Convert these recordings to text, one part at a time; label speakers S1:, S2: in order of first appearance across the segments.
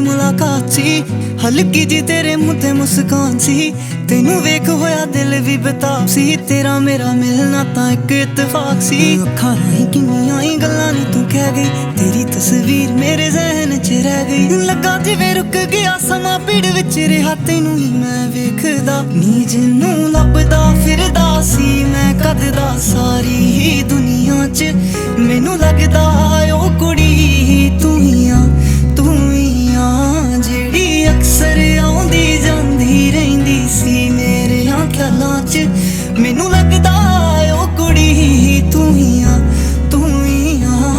S1: मुलाकात सी, हल्की जी तेरे मुँह ते मुस्कान सी। तेनू वेख होया दिल भी बेताब सी, तेरा मेरा मिलना तां इक इत्तेफाक सी। अखां राहीं किन्नियां ही गल्लां नी तू कह गई, तेरी तस्वीर मेरे जहन च रह गई। लगा जिवें रुक गया समा, भीड़ विच रिहा तैनू ही मैं वेखदा। नी जिन्नू लभदा फिरदा सी मैं कददा, सारी ही दुनिया च मैनू लगदा ओ कुड़ी तू ही आ, तू ही आ। जेड़ी अक्सर आउंदी जांदी रहिंदी सी मेरे ख्यालां च, मैनू लगदा ओ कुड़ी तू ही आ, तू ही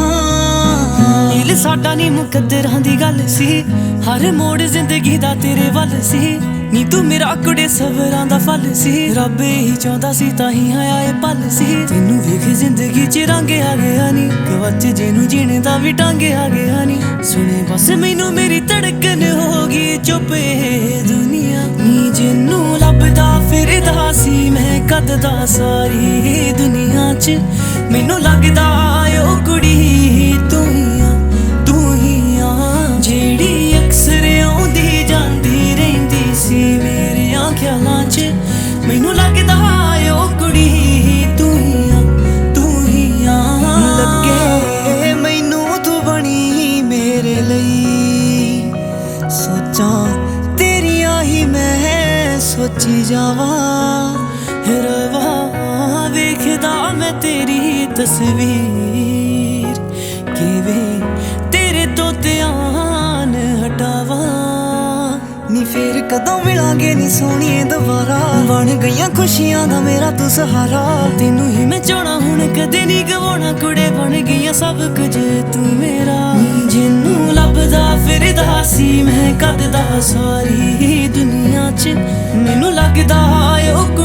S1: आ। दिल साडा नी मुकद्दरां दी गल सी, हर मोड़ जिंदगी दा तेरे वल सी। नी तू मेरा कुड़े सबरां दा फल सी, रब ही चाहुंदा सी तां ही आया ए पल सी। तेनू वेख जिंदगी च रंग आ गया नी, गवाचे जेनू जीने दा भी ढंग आ गया नी। सुने बस मैनू मेरी धड़कन होगी चुप दुनिया। नी जिन्नू लभदा फिरदा सी मैं कददा, सारी दुनिया च मैनू लगदा ओ कुड़ी तू ही आ, तू ही आ। जेड़ी अक्सर आउंदी जांदी रहिंदी सी मेरे ख्यालां च, मैनू लगदा ओ कुड़ी तू ही आ, तू ही आ। लगे मैनू तू बनी मेरे लई, सोचां तेरियां ही मैं सोची जावां। रवा वेखदा मैं तेरी तस्वीर, किवें तेरे तो ध्यान हटावां। नी फेर कदों मिलांगे नी सोहणिए दोबारा, बन गईयां खुशियां दा मेरा तू सहारा। तेनू ही मैं चाहना हुण कदे नी गवाउणा कुड़े, बन गईयां सब कुछ तू मेरा। जिन्नू लभदा फिरदा सी मैं कददा, सारी दुनिया च मैनू लगदा ओ